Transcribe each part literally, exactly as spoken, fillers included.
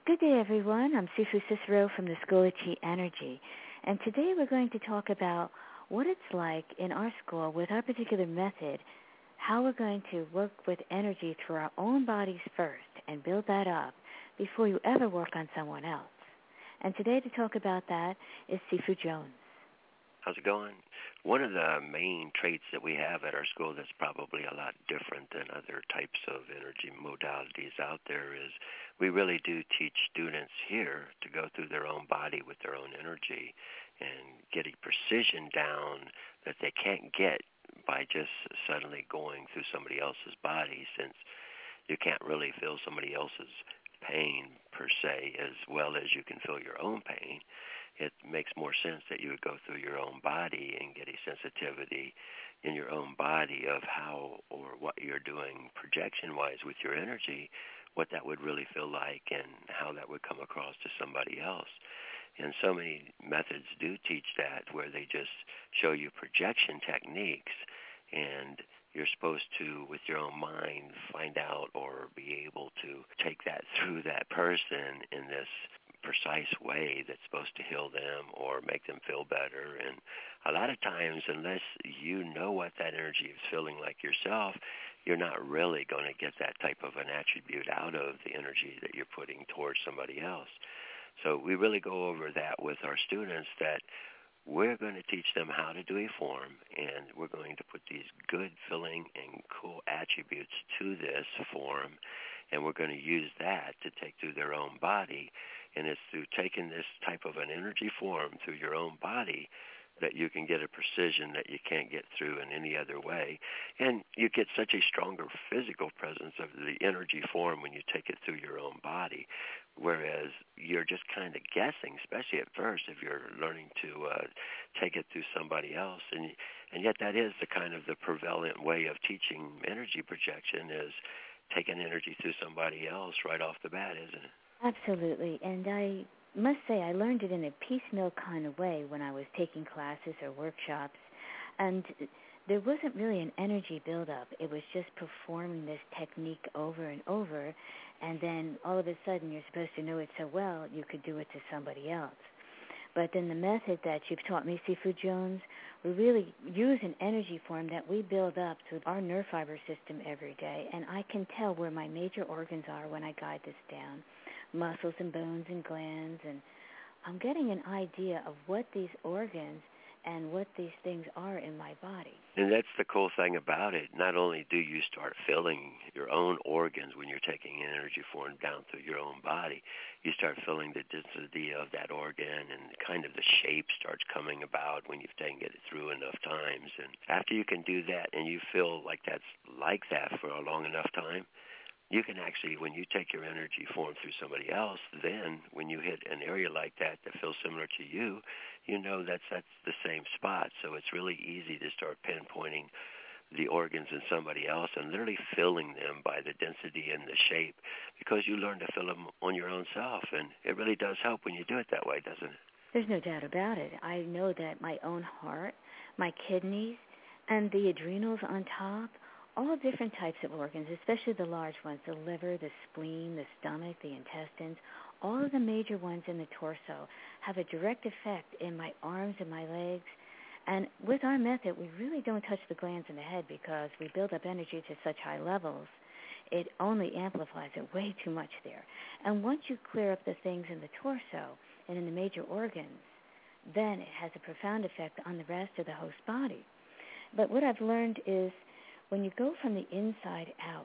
Good day, everyone. I'm Sifu Cicero from the School of Chi Energy, and today we're going to talk about what it's like in our school with our particular method, how we're going to work with energy through our own bodies first and build that up before you ever work on someone else. And today to talk about that is Sifu Jones. How's it going? One of the main traits that we have at our school that's probably a lot different than other types of energy modalities out there is we really do teach students here to go through their own body with their own energy and get a precision down that they can't get by just suddenly going through somebody else's body, since you can't really feel somebody else's pain per se as well as you can feel your own pain. It makes more sense that you would go through your own body and get a sensitivity in your own body of how or what you're doing projection-wise with your energy, what that would really feel like and how that would come across to somebody else. And so many methods do teach that, where they just show you projection techniques, and you're supposed to, with your own mind, find out or be able to take that through that person in this precise way that's supposed to heal them or make them feel better. And a lot of times, unless you know what that energy is feeling like yourself, you're not really going to get that type of an attribute out of the energy that you're putting towards somebody else. So we really go over that with our students, that we're going to teach them how to do a form, and we're going to put these good feeling and cool attributes to this form, and we're going to use that to take through their own body. And it's through taking this type of an energy form through your own body that you can get a precision that you can't get through in any other way. And you get such a stronger physical presence of the energy form when you take it through your own body, whereas you're just kind of guessing, especially at first, if you're learning to uh, take it through somebody else. And and yet that is the kind of the prevalent way of teaching energy projection, is taking energy through somebody else right off the bat, isn't it? Absolutely, and I must say I learned it in a piecemeal kind of way when I was taking classes or workshops, and there wasn't really an energy buildup. It was just performing this technique over and over, and then all of a sudden you're supposed to know it so well you could do it to somebody else. But in the method that you've taught me, Sifu Jones, we really use an energy form that we build up through our nerve fiber system every day, and I can tell where my major organs are when I guide this down, muscles and bones and glands, and I'm getting an idea of what these organs and what these things are in my body. And that's the cool thing about it. Not only do you start feeling your own organs when you're taking energy form down through your own body, you start feeling the density of that organ, and kind of the shape starts coming about when you've taken it through enough times. And after you can do that and you feel like that's like that for a long enough time, you can actually, when you take your energy form through somebody else, then when you hit an area like that that feels similar to you, you know that's that's the same spot. So it's really easy to start pinpointing the organs in somebody else and literally feeling them by the density and the shape, because you learn to feel them on your own self. And it really does help when you do it that way, doesn't it? There's no doubt about it. I know that my own heart, my kidneys, and the adrenals on top, all different types of organs, especially the large ones, the liver, the spleen, the stomach, the intestines, all of the major ones in the torso have a direct effect in my arms and my legs. And with our method, we really don't touch the glands in the head because we build up energy to such high levels. It only amplifies it way too much there. And once you clear up the things in the torso and in the major organs, then it has a profound effect on the rest of the host body. But what I've learned is when you go from the inside out,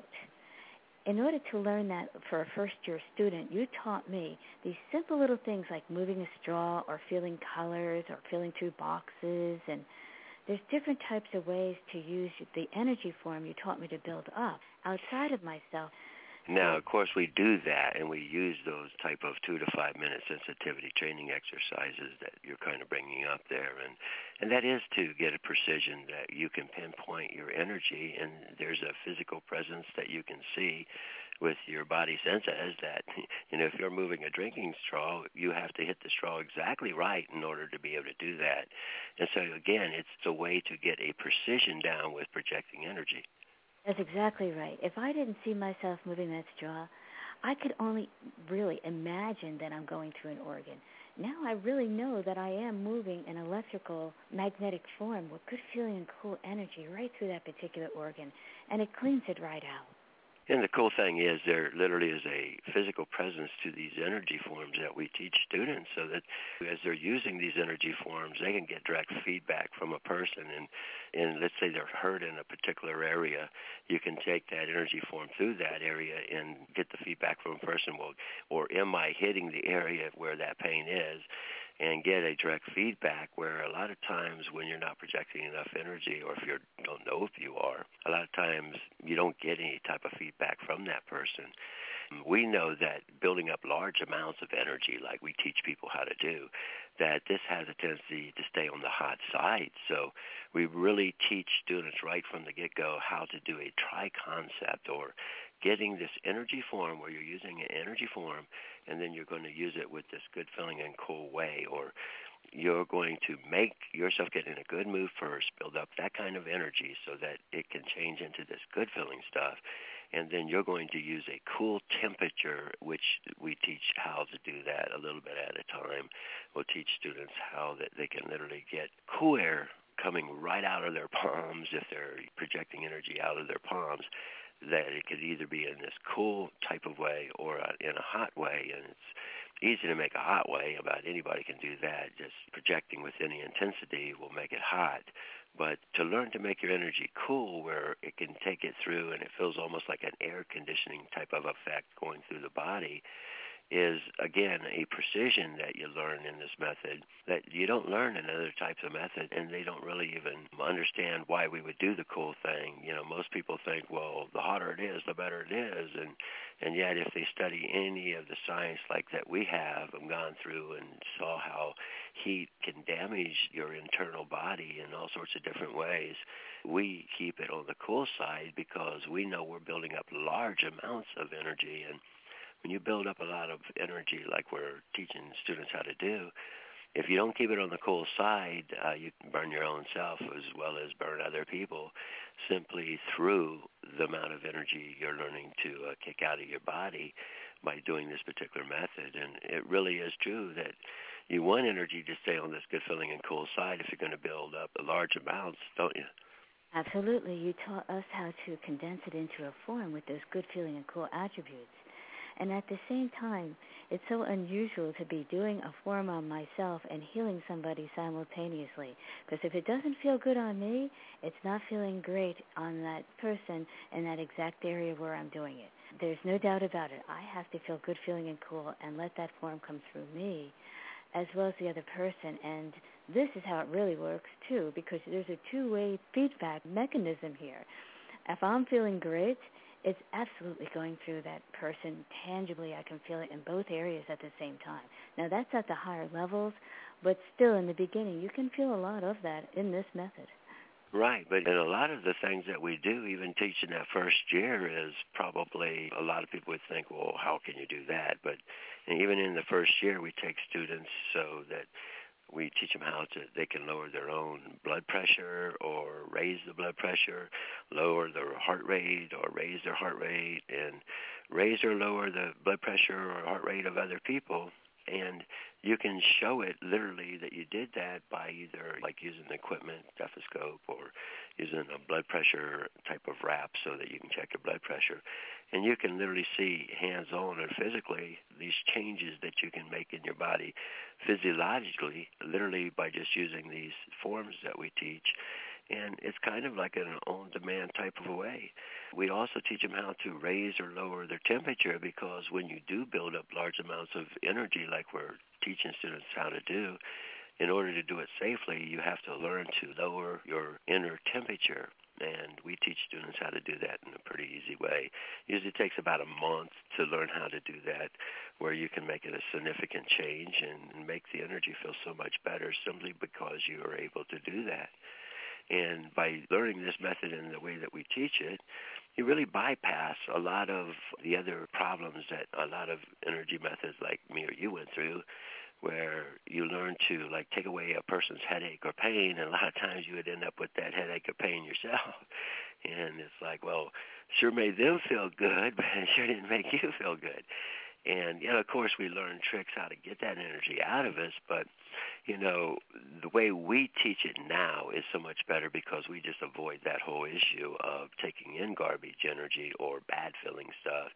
in order to learn that for a first-year student, you taught me these simple little things like moving a straw or feeling colors or feeling through boxes. And there's different types of ways to use the energy form you taught me to build up outside of myself. Now, of course, we do that, and we use those type of two to five minute sensitivity training exercises that you're kind of bringing up there, and and that is to get a precision that you can pinpoint your energy, and there's a physical presence that you can see with your body senses that, you know, if you're moving a drinking straw, you have to hit the straw exactly right in order to be able to do that. And so, again, it's a way to get a precision down with projecting energy. That's exactly right. If I didn't see myself moving that straw, I could only really imagine that I'm going through an organ. Now I really know that I am moving an electrical magnetic form with good feeling and cool energy right through that particular organ, and it cleans it right out. And the cool thing is there literally is a physical presence to these energy forms that we teach students, so that as they're using these energy forms, they can get direct feedback from a person. And, and let's say they're hurt in a particular area, you can take that energy form through that area and get the feedback from a person, well, or am I hitting the area where that pain is? And get a direct feedback, where a lot of times when you're not projecting enough energy, or if you don't know if you are, a lot of times you don't get any type of feedback from that person. We know that building up large amounts of energy, like we teach people how to do, that this has a tendency to stay on the hot side. So we really teach students right from the get-go how to do a tri-concept, or getting this energy form where you're using an energy form, and then you're going to use it with this good feeling and cool way, or you're going to make yourself get in a good mood first, build up that kind of energy so that it can change into this good feeling stuff. And then you're going to use a cool temperature, which we teach how to do that a little bit at a time. We'll teach students how that they can literally get cool air coming right out of their palms if they're projecting energy out of their palms, that it could either be in this cool type of way or in a hot way. And it's easy to make a hot way. About anybody can do that. Just projecting with any intensity will make it hot. But to learn to make your energy cool, where it can take it through and it feels almost like an air conditioning type of effect going through the body, is, again, a precision that you learn in this method that you don't learn in other types of method, and they don't really even understand why we would do the cool thing. You know, most people think, well, the hotter it is, the better it is, and and yet if they study any of the science like that we have and gone through and saw how heat can damage your internal body in all sorts of different ways, we keep it on the cool side because we know we're building up large amounts of energy. And when you build up a lot of energy like we're teaching students how to do, if you don't keep it on the cool side, uh, you can burn your own self as well as burn other people simply through the amount of energy you're learning to uh, kick out of your body by doing this particular method. And it really is true that you want energy to stay on this good feeling and cool side if you're going to build up large amounts, don't you? Absolutely. You taught us how to condense it into a form with those good feeling and cool attributes. And at the same time, it's so unusual to be doing a form on myself and healing somebody simultaneously. Because if it doesn't feel good on me, it's not feeling great on that person in that exact area where I'm doing it. There's no doubt about it. I have to feel good feeling and cool and let that form come through me as well as the other person. And this is how it really works, too, because there's a two-way feedback mechanism here. If I'm feeling great, it's absolutely going through that person tangibly. I can feel it in both areas at the same time. Now, that's at the higher levels, but still in the beginning, you can feel a lot of that in this method. Right, but in a lot of the things that we do, even teaching that first year, is probably a lot of people would think, well, how can you do that? But even in the first year, we take students so that we teach them how to, they can lower their own blood pressure or raise the blood pressure, lower their heart rate or raise their heart rate, and raise or lower the blood pressure or heart rate of other people. And you can show it literally that you did that by either like using equipment, stethoscope, or using a blood pressure type of wrap so that you can check your blood pressure. And you can literally see hands-on or physically these changes that you can make in your body physiologically, literally by just using these forms that we teach. And it's kind of like an on-demand type of a way. We also teach them how to raise or lower their temperature, because when you do build up large amounts of energy like we're teaching students how to do, in order to do it safely, you have to learn to lower your inner temperature. And we teach students how to do that in a pretty easy way. Usually takes about a month to learn how to do that, where you can make it a significant change and make the energy feel so much better simply because you are able to do that. And by learning this method in the way that we teach it, you really bypass a lot of the other problems that a lot of energy methods like me or you went through, where you learn to like take away a person's headache or pain, and a lot of times you would end up with that headache or pain yourself. And it's like, well, sure made them feel good, but it sure didn't make you feel good. And, you know, of course, we learn tricks how to get that energy out of us, but, you know, the way we teach it now is so much better because we just avoid that whole issue of taking in garbage energy or bad feeling stuff.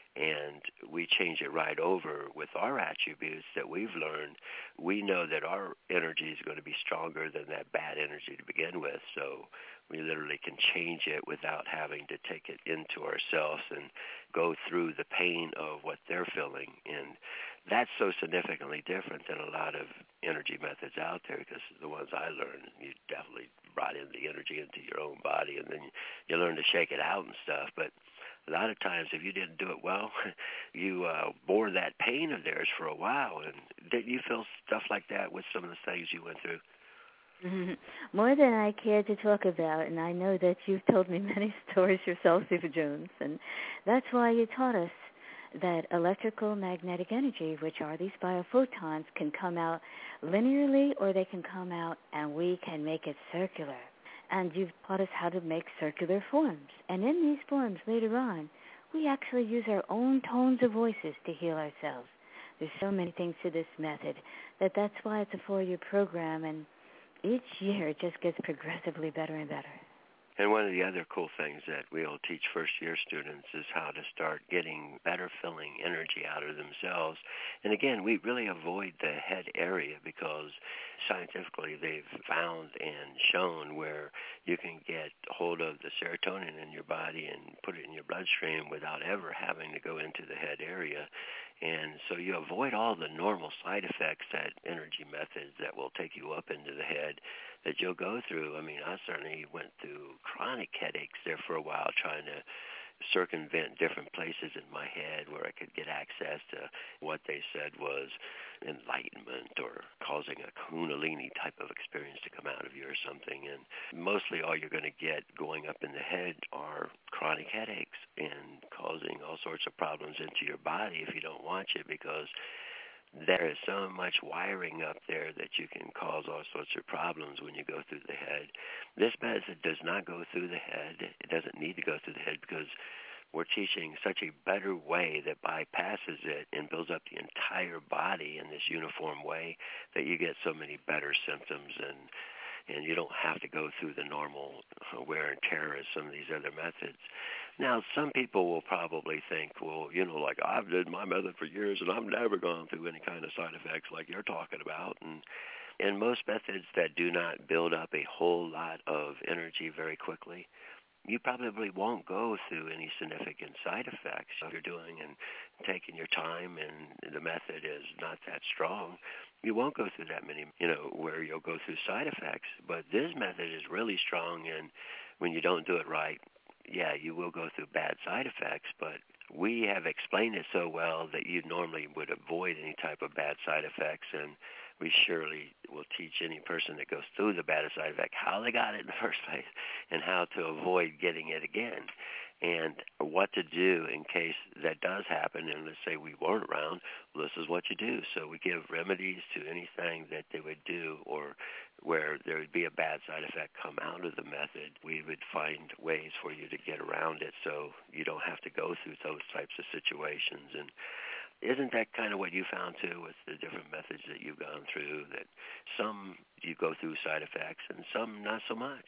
And we change it right over with our attributes that we've learned. We know that our energy is going to be stronger than that bad energy to begin with. So we literally can change it without having to take it into ourselves and go through the pain of what they're feeling. And that's so significantly different than a lot of energy methods out there, because the ones I learned, you definitely brought in the energy into your own body, and then you learn to shake it out and stuff. But a lot of times, if you didn't do it well, you uh, bore that pain of theirs for a while. And didn't you feel stuff like that with some of the things you went through? Mm-hmm. More than I care to talk about, and I know that you've told me many stories yourself, Stephen Jones, and that's why you taught us that electrical magnetic energy, which are these biophotons, can come out linearly or they can come out and we can make it circular. And you've taught us how to make circular forms. And in these forms later on, we actually use our own tones of voices to heal ourselves. There's so many things to this method that that's why it's a four-year program, and each year it just gets progressively better and better. And one of the other cool things that we'll teach first-year students is how to start getting better feeling energy out of themselves. And again, we really avoid the head area because scientifically they've found and shown where you can get hold of the serotonin in your body and put it in your bloodstream without ever having to go into the head area. And so you avoid all the normal side effects that energy methods that will take you up into the head that you'll go through. I mean, I certainly went through chronic headaches there for a while trying to circumvent different places in my head where I could get access to what they said was enlightenment or causing a kundalini type of experience to come out of you or something. And mostly all you're going to get going up in the head are chronic headaches and causing all sorts of problems into your body if you don't watch it, because there is so much wiring up there that you can cause all sorts of problems when you go through the head. This method does not go through the head. It doesn't need to go through the head because we're teaching such a better way that bypasses it and builds up the entire body in this uniform way that you get so many better symptoms, and and you don't have to go through the normal wear and tear as some of these other methods. Now, some people will probably think, well, you know, like I've did my method for years and I've never gone through any kind of side effects like you're talking about. And and most methods that do not build up a whole lot of energy very quickly, you probably won't go through any significant side effects. If you're doing and taking your time and the method is not that strong, you won't go through that many, you know, where you'll go through side effects. But this method is really strong, and when you don't do it right, yeah, you will go through bad side effects, but we have explained it so well that you normally would avoid any type of bad side effects, and we surely will teach any person that goes through the bad side effect how they got it in the first place and how to avoid getting it again and what to do in case that does happen. And let's say we weren't around, well, this is what you do. So we give remedies to anything that they would do or where there would be a bad side effect come out of the method. We would find ways for you to get around it so you don't have to go through those types of situations. And isn't that kind of what you found, too, with the different methods that you've gone through, that some you go through side effects and some not so much?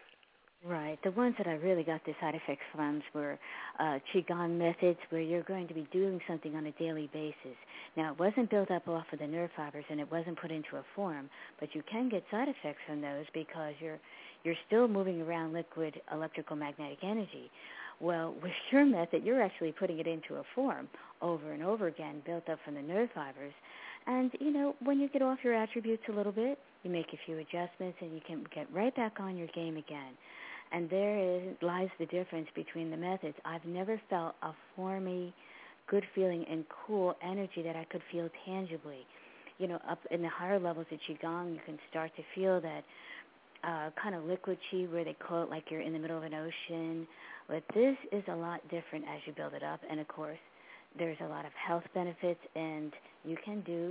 Right. The ones that I really got the side effects from were uh, Qigong methods, where you're going to be doing something on a daily basis. Now, it wasn't built up off of the nerve fibers, and it wasn't put into a form, but you can get side effects from those because you're you're still moving around liquid electrical magnetic energy. Well, with your method, you're actually putting it into a form over and over again, built up from the nerve fibers. And, you know, when you get off your attributes a little bit, you make a few adjustments, and you can get right back on your game again. And there is, lies the difference between the methods. I've never felt a formy, good feeling and cool energy that I could feel tangibly. You know, up in the higher levels of Qigong, you can start to feel that uh, kind of liquid Qi where they call it like you're in the middle of an ocean. But this is a lot different as you build it up. And, of course, there's a lot of health benefits, and you can do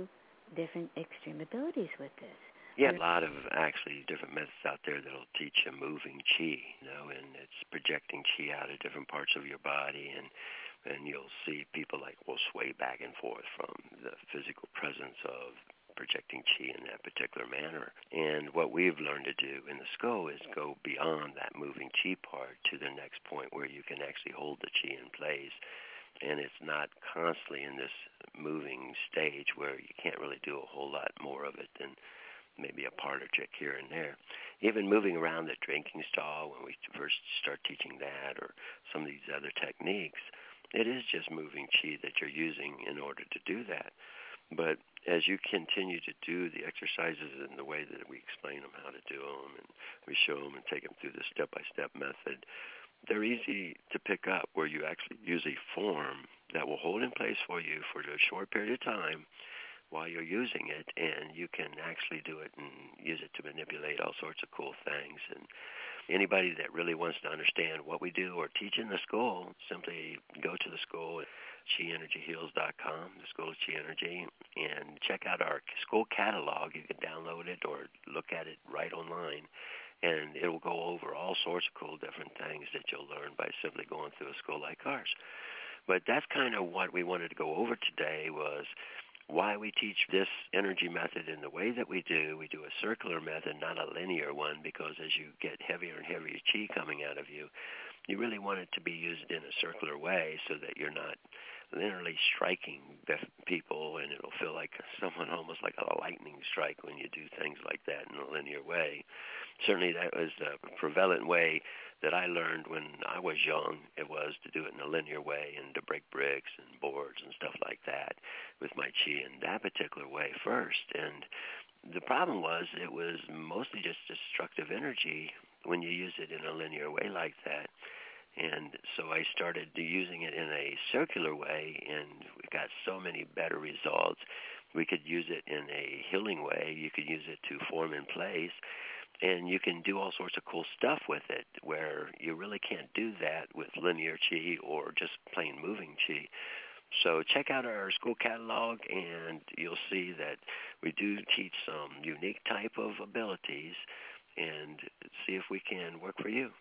different extreme abilities with this. Yeah, a lot of actually different methods out there that'll teach you moving chi, you know, and it's projecting chi out of different parts of your body, and and you'll see people like will sway back and forth from the physical presence of projecting chi in that particular manner. And what we've learned to do in the school is go beyond that moving chi part to the next point where you can actually hold the chi in place, and it's not constantly in this moving stage where you can't really do a whole lot more of it than maybe a part or trick here and there. Even moving around the drinking stall when we first start teaching that, or some of these other techniques, it is just moving chi that you're using in order to do that. But as you continue to do the exercises in the way that we explain them how to do them, and we show them and take them through the step-by-step method, they're easy to pick up, where you actually use a form that will hold in place for you for a short period of time while you're using it, and you can actually do it and use it to manipulate all sorts of cool things. And anybody that really wants to understand what we do or teach in the school, simply go to the school at chi energy heals dot com, the School of Chi Energy, and check out our school catalog. You can download it or look at it right online, and it will go over all sorts of cool different things that you'll learn by simply going through a school like ours. But that's kind of what we wanted to go over today, was why we teach this energy method in the way that we do. We do a circular method, not a linear one, because as you get heavier and heavier chi coming out of you, you really want it to be used in a circular way so that you're not literally striking people, and it'll feel like someone almost like a lightning strike when you do things like that in a linear way. Certainly that was the prevalent way that I learned when I was young. It was to do it in a linear way and to break bricks and boards and stuff like that with my chi in that particular way first. And the problem was it was mostly just destructive energy when you use it in a linear way like that. And so I started using it in a circular way, and we got so many better results. We could use it in a healing way. You could use it to form in place, and you can do all sorts of cool stuff with it, where you really can't do that with linear chi or just plain moving chi. So check out our school catalog, and you'll see that we do teach some unique type of abilities, and see if we can work for you.